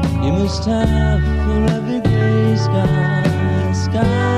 You must have for every gray sky, sky.